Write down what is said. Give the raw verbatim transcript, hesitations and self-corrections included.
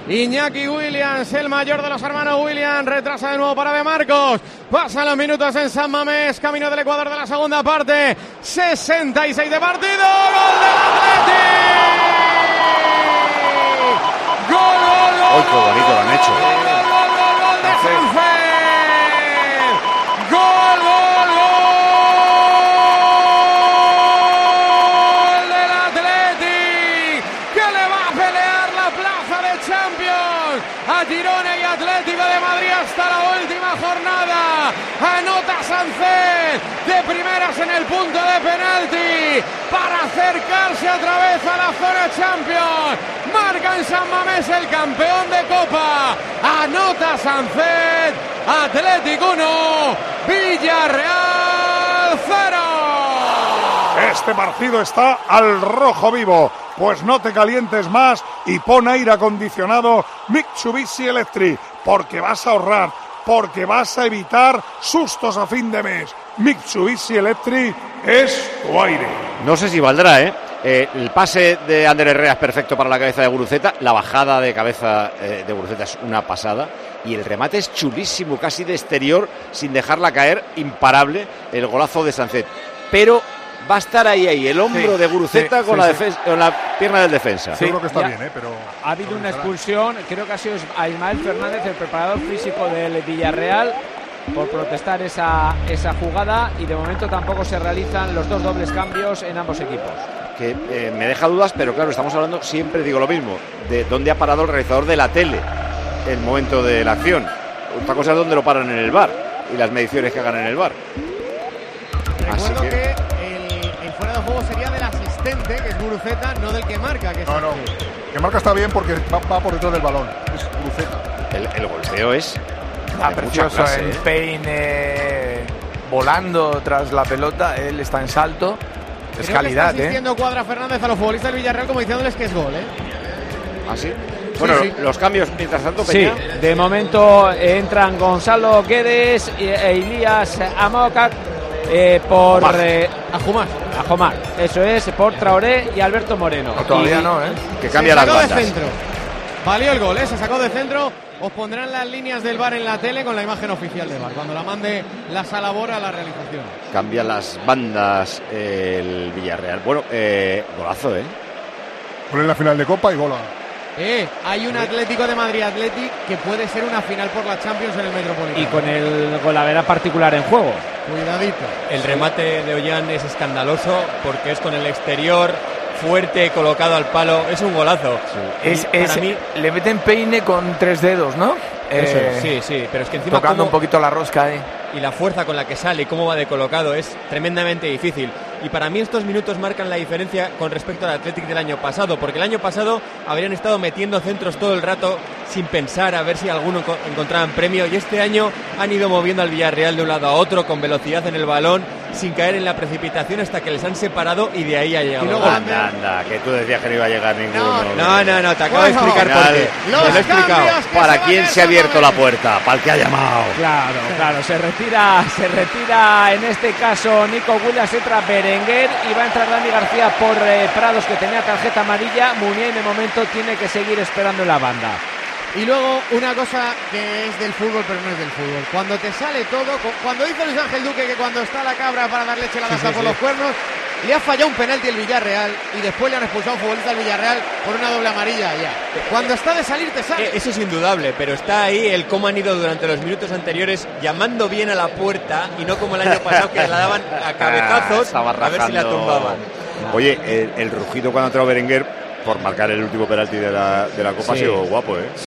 Iñaki Williams, el mayor de los hermanos Williams, retrasa de nuevo para De Marcos. Pasan los minutos en San Mamés, camino del Ecuador de la segunda parte. sesenta y seis de partido. ¡Gol del Atleti! ¡Gol, gol, gol! ¡Uy, qué bonito lo han hecho! ¡Gol, gol, gol, gol, gol de Sánchez! ¡Gol, gol, gol del Atleti! ¡Que le va a pelear la plaza de Champions a Girona y Atlético de Madrid hasta la última jornada! Anota Sánchez de primeras en el punto de penalti para acercarse otra vez a la zona Champions. Marca en San Mamés el campeón de Copa. Anota Sánchez. Atlético uno, Villarreal cero. Este partido está al rojo vivo. Pues no te calientes más y pon aire acondicionado Mitsubishi Electric, porque vas a ahorrar, porque vas a evitar sustos a fin de mes. Mitsubishi Electric es tu aire. No sé si valdrá, ¿eh? Eh, el pase de Ander Herrera es perfecto para la cabeza de Guruceta. La bajada de cabeza eh, de Guruceta es una pasada. Y el remate es chulísimo, casi de exterior, sin dejarla caer, imparable, el golazo de Sánchez. Pero va a estar ahí, ahí, el hombro sí, de Guruceta sí, con, sí, la sí. defensa, con la pierna del defensa. Sí, Yo creo que está ya, bien, ¿eh? Pero ha habido una expulsión, creo que ha sido a Ismael Fernández, el preparador físico del Villarreal, por protestar esa, esa jugada, y de momento tampoco se realizan los dos dobles cambios en ambos equipos. Que eh, me deja dudas, pero claro, estamos hablando, siempre digo lo mismo, de dónde ha parado el realizador de la tele el momento de la acción. Otra cosa es dónde lo paran en el V A R y las mediciones que hagan en el V A R. Recuerdo Así que, que... el, el fuera de juego sería del asistente, que es Guruceta, no del que marca, que es no, no. Sánchez. Que marca está bien porque va, va por detrás del balón. Es Guruceta. El, el golpeo es Está de mucha precioso clase, el ¿eh? peine volando tras la pelota. Él está en salto. Es Creo calidad, que está asistiendo ¿eh? Cuadra Fernández a los futbolistas del Villarreal como diciéndoles que es gol, ¿eh? ¿Así? Bueno, sí. los cambios mientras tanto, Sí, Peña. de momento entran Gonzalo Guedes e Elías Amoca eh, por Omar. eh, A Jumar. a Jomar, eso es, por Traoré y Alberto Moreno. No, todavía Y- no, ¿eh? Que cambia se las sacó bandas. de centro. Valió el gol, ¿eh? Se sacó de centro. Os pondrán las líneas del V A R en la tele con la imagen oficial del V A R, cuando la mande la sala Bora a la realización. Cambia las bandas el Villarreal. Bueno, eh, golazo, ¿eh? Gol en la final de Copa y gola. Eh, hay un Atlético de Madrid Athletic que puede ser una final por la Champions en el Metropolitano. y con el golavera particular en juego. Cuidadito. El remate de Ollán es escandaloso porque es con el exterior fuerte, colocado al palo. Es un golazo. Es, Y es- para mí, le meten peine con tres dedos, ¿no? eso Eh, es, sí, sí, pero es que encima Tocando cómo- un poquito la rosca, ¿eh? y la fuerza con la que sale y cómo va de colocado es tremendamente difícil. Y para mí estos minutos marcan la diferencia con respecto al Athletic del año pasado, porque el año pasado habrían estado metiendo centros todo el rato sin pensar a ver si alguno enco- encontraban premio, y este año han ido moviendo al Villarreal de un lado a otro con velocidad en el balón, sin caer en la precipitación hasta que les han separado, y de ahí ha llegado. Y luego el gol. Anda, anda, que tú decías que no iba a llegar ninguno. No, no, no, te acabo de Bueno, explicar por qué. los Te lo he explicado. cambios que ¿Para se va quién a se ha abierto San la Mamés. puerta? ¿Para el que ha llamado? Claro, claro, se retira, se retira en este caso Nico Williams, entra Berenguer y va a entrar Dani García por eh, Prados, que tenía tarjeta amarilla. Munier de momento tiene que seguir esperando en la banda. Y luego una cosa que es del fútbol pero no es del fútbol. Cuando te sale todo, cu- cuando dice Luis Ángel Duque que cuando está la cabra para dar leche la gasta por los cuernos, le ha fallado un penalti el Villarreal y después le han expulsado a un futbolista del Villarreal por una doble amarilla ya. Cuando está de salir te sale. Eh, Eso es indudable, pero está ahí el cómo han ido durante los minutos anteriores llamando bien a la puerta y no como el año pasado que la daban a cabezazos Estaba a ver si la rajando. tumbaban. Oye, el, el rugido cuando ha entrado Berenguer por marcar el último penalti de la, de la Copa Sí. ha sido guapo, ¿eh?